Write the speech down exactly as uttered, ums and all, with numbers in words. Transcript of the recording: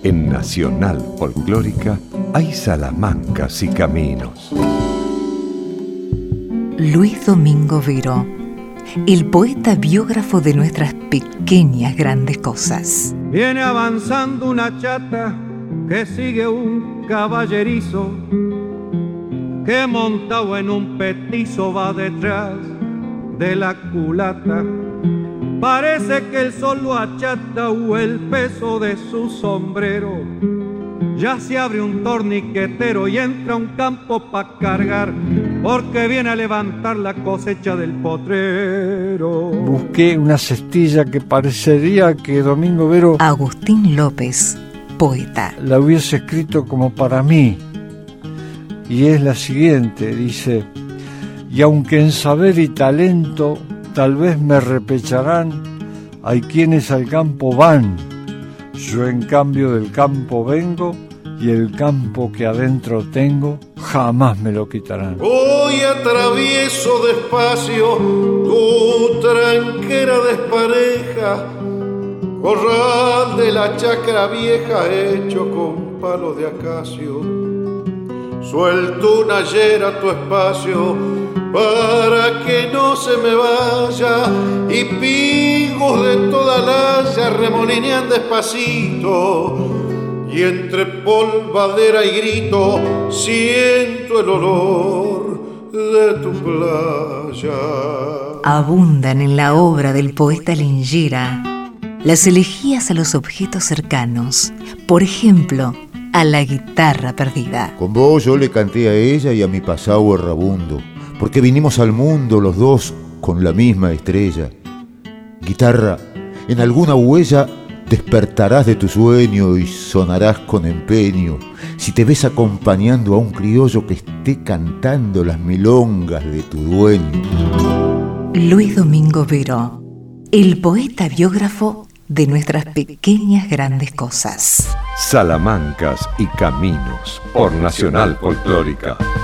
En Nacional Folclórica hay salamancas y caminos. Luis Domingo Vero, el poeta biógrafo de nuestras pequeñas grandes cosas. Viene avanzando una chata que sigue un caballerizo, que montado en un petizo va detrás de la culata. Parece que el sol lo achata o el peso de su sombrero. Ya se abre un torniquetero y entra a un campo pa' cargar, porque viene a levantar la cosecha del potrero. Busqué una cestilla que parecería que Domingo Vero, Agustín López, poeta, la hubiese escrito como para mí. Y es la siguiente, dice: y aunque en saber y talento tal vez me repecharán, hay quienes al campo van, yo en cambio del campo vengo, y el campo que adentro tengo jamás me lo quitarán. Hoy atravieso despacio tu tranquera despareja, corral de la chacra vieja hecho con palos de acacio. Suelto una ayer a tu espacio para que no se me vaya, y pingos de toda la haya remolinean despacito, y entre polvadera y grito siento el olor de tu playa. Abundan en la obra del poeta Lingera las elegías a los objetos cercanos, por ejemplo, a la guitarra perdida. Con vos yo le canté a ella y a mi pasado errabundo, porque vinimos al mundo los dos con la misma estrella. Guitarra, en alguna huella despertarás de tu sueño y sonarás con empeño, si te ves acompañando a un criollo que esté cantando las milongas de tu dueño. Luis Domingo Vero, el poeta biógrafo de nuestras pequeñas grandes cosas. Salamancas y caminos por Nacional Folclórica.